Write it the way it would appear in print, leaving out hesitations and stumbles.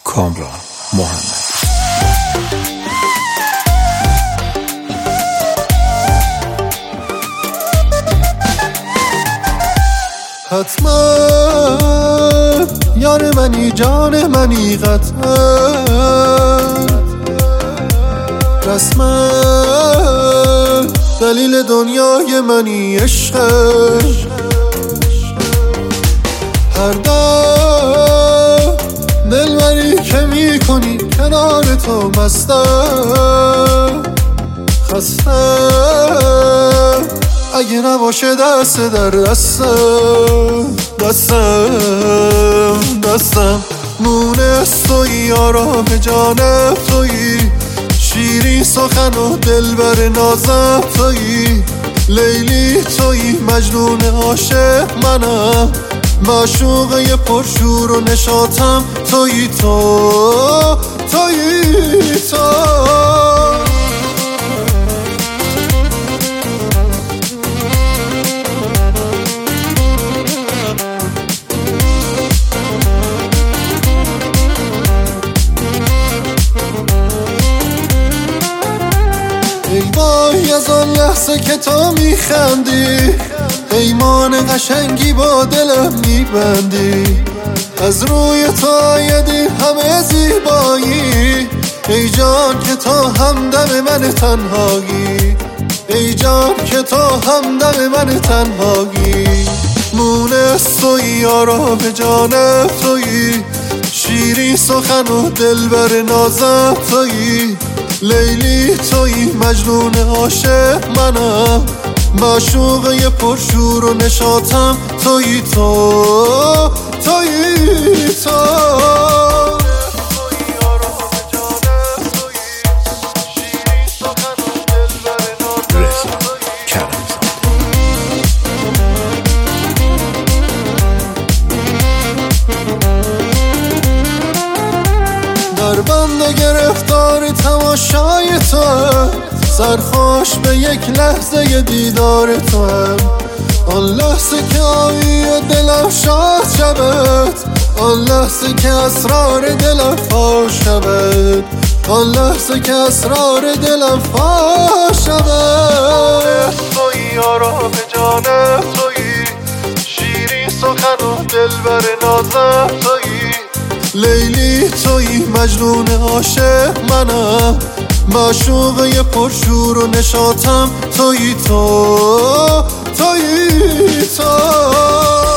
کامران محمد. حتما یار منی، جان منی، قطعا رسما دلیل دنیای منی، عشقت هر دم دلبری که می کنی کنار تو مستم، خستم اگه نباشه دست در دستم مونس تویی، آرام جانم تویی، شیرین سخن و دلبر نازم تویی، لیلی تویی، مجنون عاشق منم، معشوقه پرشور و نشاطم تویی، تویی ای وای از آن لحظه که تو میخندی، پیمان قشنگی با دلم میبندی، از روی تو آیدی همه زیبایی، ای جان که تو همدم من تنهایی، ای جان که تو همدم من تنهایی، مونس تویی، آرام جانم تویی، شیرین سخن و دلبر نازم تویی، لیلی تویی، مجنون عاشق منم، معشوقه پرشور و نشاطم تویی، در بند گرفتار تماشای تو هم، سرخوش به یک لحظه دیدار تو هم، آن لحظه که آیی و دلم شاد شود، آن لحظه که اسرار دلم فاش شود، آن لحظه که اسرار دلم فاش شود. تویی، آرام جانم تویی، شیرین سخن و دلبر نازم تویی، لیلی تویی، مجنون عاشق منم، معشوقه پرشور و نشاطم تویی، تویی